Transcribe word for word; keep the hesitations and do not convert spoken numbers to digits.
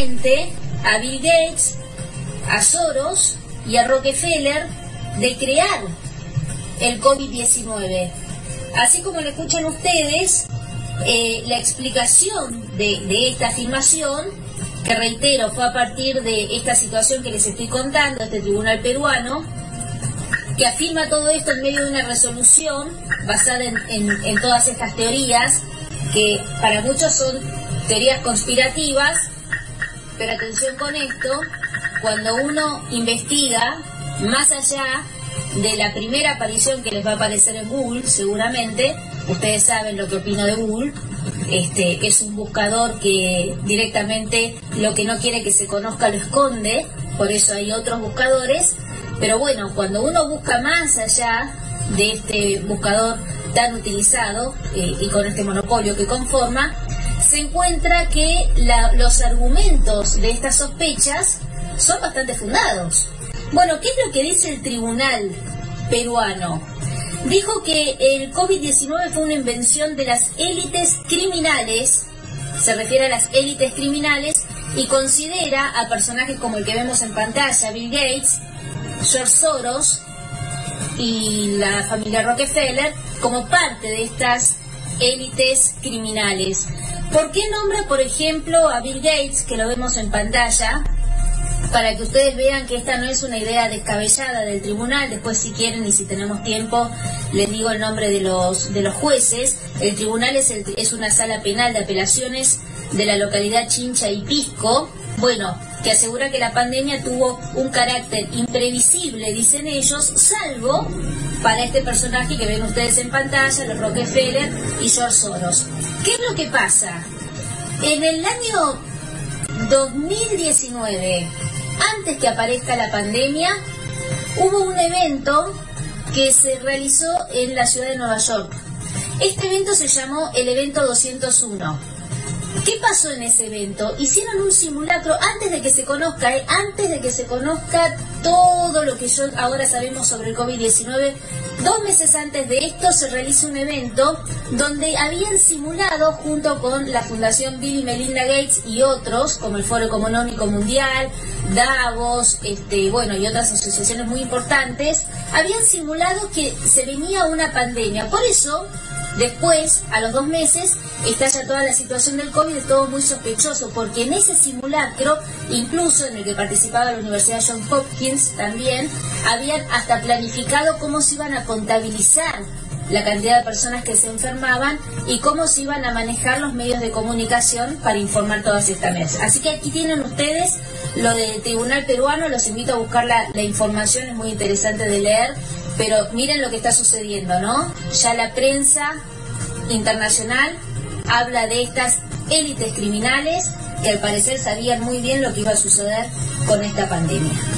directamente a Bill Gates, a Soros y a Rockefeller de crear el COVID diecinueve. Así como lo escuchan ustedes, eh, la explicación de, de esta afirmación, que reitero, fue a partir de esta situación que les estoy contando, este tribunal peruano, que afirma todo esto en medio de una resolución basada en, en, en todas estas teorías, que para muchos son teorías conspirativas, pero atención con esto, cuando uno investiga más allá de la primera aparición que les va a aparecer en Google, seguramente, ustedes saben lo que opino de Google, este es un buscador que directamente lo que no quiere que se conozca lo esconde, por eso hay otros buscadores, pero bueno, cuando uno busca más allá de este buscador tan utilizado eh, y con este monopolio que conforma, se encuentra que la, los argumentos de estas sospechas son bastante fundados. Bueno, ¿qué es lo que dice el tribunal peruano? Dijo que el COVID diecinueve fue una invención de las élites criminales, se refiere a las élites criminales, y considera a personajes como el que vemos en pantalla, Bill Gates, George Soros y la familia Rockefeller, como parte de estas élites criminales. ¿Por qué nombra, por ejemplo, a Bill Gates, que lo vemos en pantalla? Para que ustedes vean que esta no es una idea descabellada del tribunal. Después, si quieren y si tenemos tiempo, les digo el nombre de los de los jueces. El tribunal es, el, es una sala penal de apelaciones de la localidad Chincha y Pisco, bueno, que asegura que la pandemia tuvo un carácter imprevisible, dicen ellos, salvo para este personaje que ven ustedes en pantalla, los Rockefeller y George Soros. ¿Qué es lo que pasa? En el año dos mil diecinueve, antes que aparezca la pandemia, hubo un evento que se realizó en la ciudad de Nueva York. Este evento se llamó el evento doscientos uno. ¿Qué pasó en ese evento? Hicieron un simulacro antes de que se conozca, ¿eh? antes de que se conozca todo lo que yo ahora sabemos sobre el COVID diecinueve. Dos meses antes de esto se realizó un evento donde habían simulado, junto con la Fundación Bill y Melinda Gates y otros, como el Foro Económico Mundial, Davos, este, bueno, y otras asociaciones muy importantes, habían simulado que se venía una pandemia. Por eso, después, a los dos meses, estalla toda la situación del COVID, es todo muy sospechoso, porque en ese simulacro, incluso en el que participaba la Universidad Johns Hopkins también, habían hasta planificado cómo se iban a contabilizar la cantidad de personas que se enfermaban y cómo se iban a manejar los medios de comunicación para informar todas estas mesas. Así que aquí tienen ustedes lo del tribunal peruano, los invito a buscar la, la información, es muy interesante de leer, pero miren lo que está sucediendo, ¿no? Ya la prensa internacional habla de estas élites criminales que al parecer sabían muy bien lo que iba a suceder con esta pandemia.